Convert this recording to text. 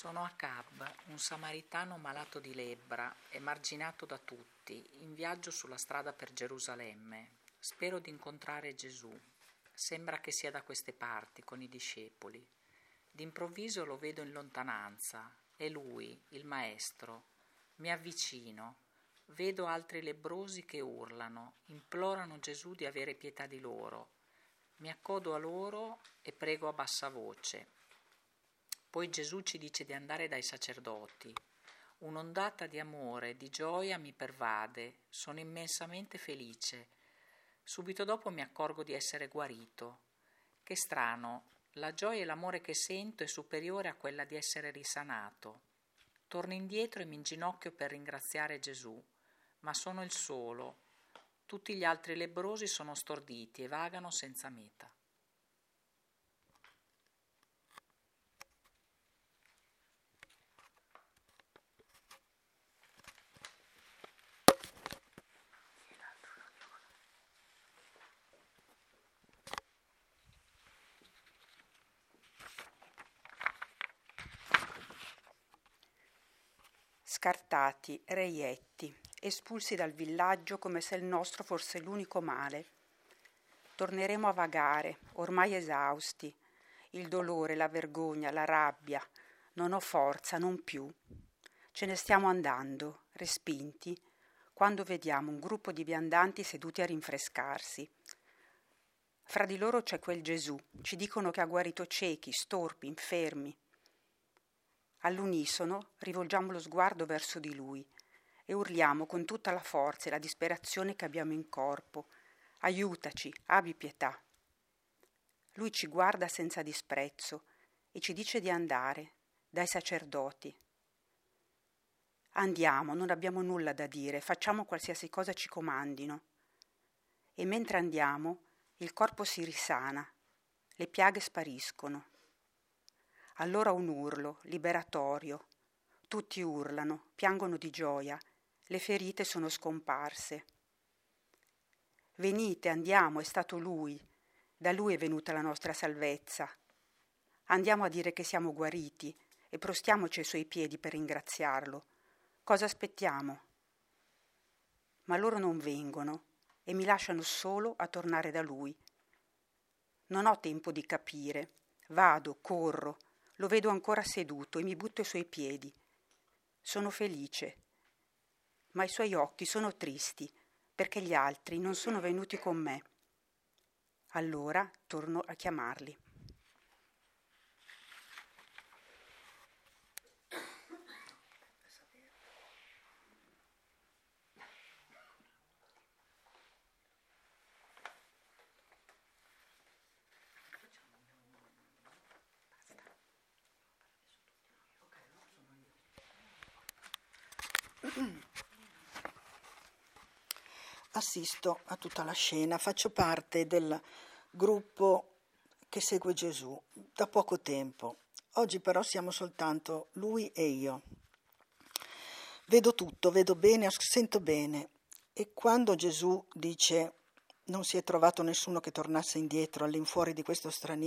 Sono Acab, un samaritano malato di lebbra, emarginato da tutti, in viaggio sulla strada per Gerusalemme. Spero di incontrare Gesù. Sembra che sia da queste parti, con i discepoli. D'improvviso lo vedo in lontananza. È lui, il maestro. Mi avvicino. Vedo altri lebbrosi che urlano, implorano Gesù di avere pietà di loro. Mi accodo a loro e prego a bassa voce. Poi Gesù ci dice di andare dai sacerdoti. Un'ondata di amore e di gioia mi pervade, sono immensamente felice. Subito dopo mi accorgo di essere guarito. Che strano, la gioia e l'amore che sento è superiore a quella di essere risanato. Torno indietro e mi inginocchio per ringraziare Gesù, ma sono il solo. Tutti gli altri lebbrosi sono storditi e vagano senza meta. Scartati, reietti, espulsi dal villaggio come se il nostro fosse l'unico male. Torneremo a vagare, ormai esausti. Il dolore, la vergogna, la rabbia. Non ho forza, non più. Ce ne stiamo andando, respinti, quando vediamo un gruppo di viandanti seduti a rinfrescarsi. Fra di loro c'è quel Gesù. Ci dicono che ha guarito ciechi, storpi, infermi. All'unisono rivolgiamo lo sguardo verso di lui e urliamo con tutta la forza e la disperazione che abbiamo in corpo: aiutaci, abbi pietà. Lui ci guarda senza disprezzo e ci dice di andare dai sacerdoti. Andiamo, non abbiamo nulla da dire, facciamo qualsiasi cosa ci comandino. E mentre andiamo, il corpo si risana, le piaghe spariscono. Allora un urlo, liberatorio. Tutti urlano, piangono di gioia. Le ferite sono scomparse. Venite, andiamo, è stato Lui. Da Lui è venuta la nostra salvezza. Andiamo a dire che siamo guariti e prostiamoci ai Suoi piedi per ringraziarlo. Cosa aspettiamo? Ma loro non vengono e mi lasciano solo a tornare da Lui. Non ho tempo di capire. Vado, corro. Lo vedo ancora seduto e mi butto ai suoi piedi. Sono felice, ma i suoi occhi sono tristi perché gli altri non sono venuti con me. Allora torno a chiamarli. Assisto a tutta la scena, faccio parte del gruppo che segue Gesù da poco tempo. Oggi però siamo soltanto lui e io. Vedo tutto, vedo bene, sento bene. E quando Gesù dice non si è trovato nessuno che tornasse indietro all'infuori di questo straniero,